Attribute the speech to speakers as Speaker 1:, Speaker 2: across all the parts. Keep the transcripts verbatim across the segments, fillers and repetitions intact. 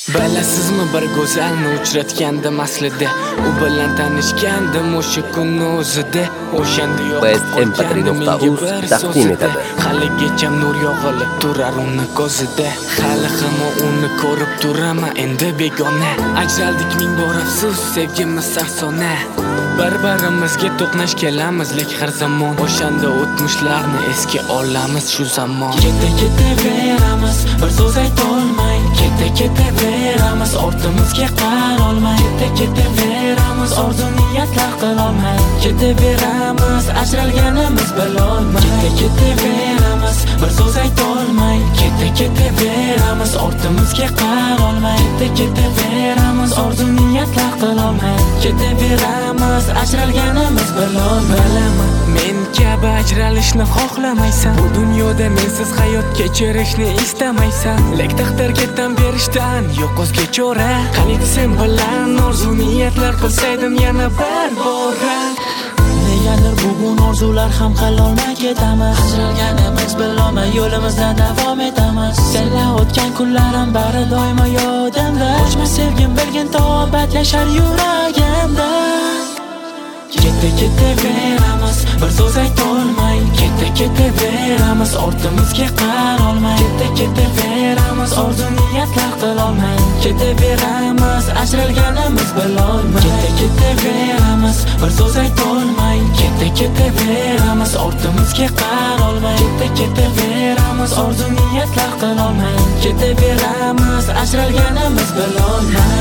Speaker 1: Bilasizmi bir go'zalni uchratgandim aslida, u bilan tanishgandim o'sha kunning o'zida. O'shanda yo'q
Speaker 2: qolgandim taqdim etadi.
Speaker 1: Haligacha nur yog'ilib turar uni ko'zida. Hali ham uni ko'rib turaman endi begona. Ajraldik ming bor afsus, sevgimiz afsona. Bir-birimizga to'qnash kelamiz lek har zamon. O'shanda o'tmishlarni esga olamiz shu zamon. Keta-ketaveramiz, bir so'z aytolmay, keta-ketaveramiz, ortimizga qarolmay, keta-ketaveramiz, orzu niyatlar qilolmay, ketaveramiz, ajralganimiz bilolmay, keta-ketaveramiz, bir so'z aytolmay, keta-ketaveramiz, ortimizga qarolmay, keta-ketaveramiz, orzu niyatlar qilolmay, ketaveramiz, ajralganimiz bilolmay. Bilaman, men kabi ajralishni xohlamaysan, bu dunyoda mensiz hayot kechirishni istamaysan, lek taqdirga tan berishdan yo'q o'zga chora. Qaniydi sen bilan orzu niyatlar qilsaydim yana bir bora.
Speaker 3: Negadir bugun orzular ham qilolmay ketamiz, ajralganimiz bilolmay yo'limizda davom etamiz. Senla o'tgan kunlarim bari doimo yodimda, o'chmas sevgim bergan tobat yashar yuragimda. Keta-ketaveramiz, bir so'z aytolmay, keta-ketaveramiz, ortimizga qarolmay, keta-ketaveramiz, orzu niyatlar qilolmay, ketaveramiz, ajralganimiz bilolmay, keta-ketaveramiz, bir so'z aytolmay, keta-ketaveramiz, ortimizga qarolmay, keta-ketaveramiz, orzu niyatlar qilolmay, ketaveramiz, ajralganimiz bilolmay.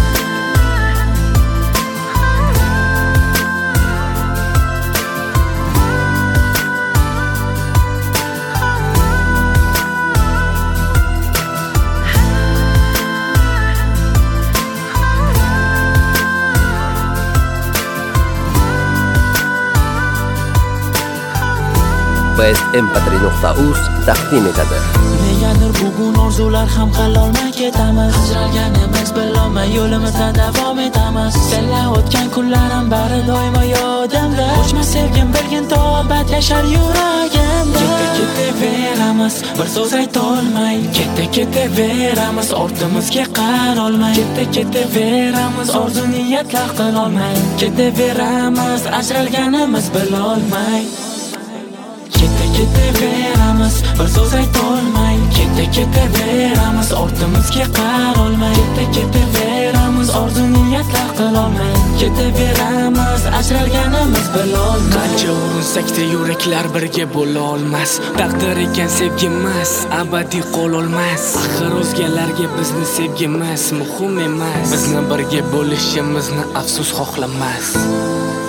Speaker 2: best m patri nuqta uz taqdim etadi.
Speaker 3: Negadir bugun orzular ham qilolmay ketamiz, ajralganimiz bilolmay yo'limizda davom etamiz. Senla o'tgan kunlarim bari doimo yodimda, o'chmas sevgim bergan tobat yashar yuragimda.
Speaker 1: Keta-ketaveramiz, bir so'z aytolmay, keta-ketaveramiz, ortimizga qarolmay, keta-ketaveramiz, orzu niyatlar qilolmay, ketaveramiz, ajralganimiz bilolmay. Keta-ketaveramiz, bir so'z aytolmay, keta-ketaveramiz, ortimizga qarolmay, keta-ketaveramiz, orzu niyatlar qilolmay, ketaveramiz, ajralganimiz bilolmay. Qancha urinsak-da yuraklar birga bo'la olmas, taqdir ekan sevgimiz abadiy qololmas. Axir o'zgalarga bizni sevgimiz muhim emas, bizni birga bo'lishimizni afsus xohlamas.